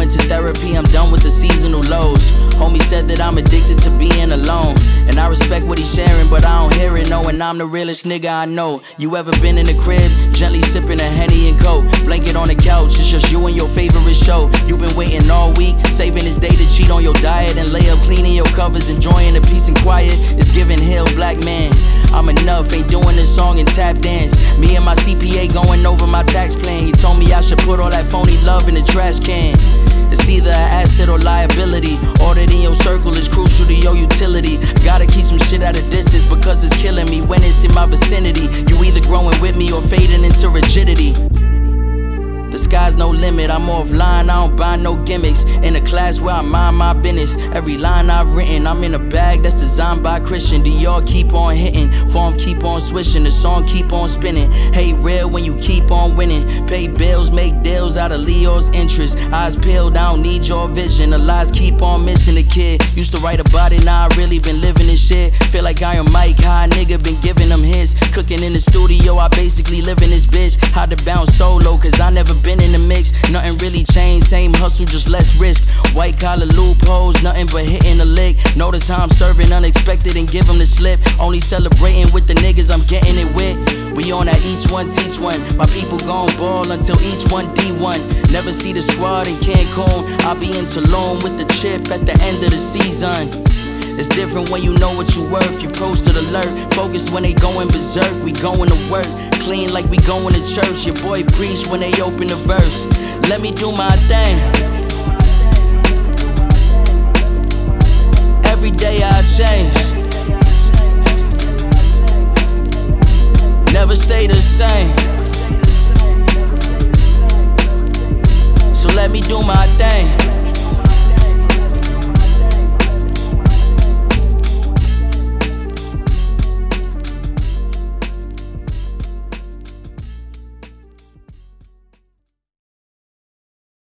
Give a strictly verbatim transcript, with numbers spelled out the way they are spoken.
went to therapy, I'm done with the seasonal lows. Homie said that I'm addicted to being alone, and I respect what he's sharing, but I don't hear it, knowing I'm the realest nigga I know. You ever been in the crib, gently sipping a Henny and Coke, blanket on the couch, it's just you and your favorite show. You been waiting all week, saving this day to cheat on your diet and lay up cleaning your covers, enjoying the peace and quiet. It's giving hell, black man. I'm enough, ain't doing this song and tap dance. Me and my C P A going over my tax plan. He told me I should put all that phony love in the trash can. It's either an asset or liability. Ordered in your circle is crucial to your utility. Gotta keep some shit at a distance because it's killing me when it's in my vicinity. You either growing with me or fading into rigidity. The sky's no limit, I'm offline, I don't buy no gimmicks. In a class where I mind my business. Every line I've written, I'm in a bag that's designed by Christian. Dior keep on hitting, form keep on swishing, the song keep on spinning. Hey, real when you keep on winning. Pay bills, make deals out of Leo's interest. Eyes peeled, I don't need your vision. The lies keep on missing. The kid used to write about it, now I really been living this shit. Feel like Iron Mike, high nigga been giving them hits. Cooking in the studio, I basically live in this bitch. How to bounce solo, cause I never been in the mix. Nothing really changed, same hustle, just less risk. White collar loopholes, nothing but hitting a lick. Notice how I'm serving unexpected and give them the slip. Only celebrating with the niggas I'm getting it with. We on that each one teach one. My people gon' ball until each one D one. Never see the squad in Cancun. I'll be in Tulum with the chip at the end of the season. It's different when you know what you worth. You posted alert, focus when they going berserk. We going to work, clean like we going to church. Your boy preach when they open the verse. Let me do my thing.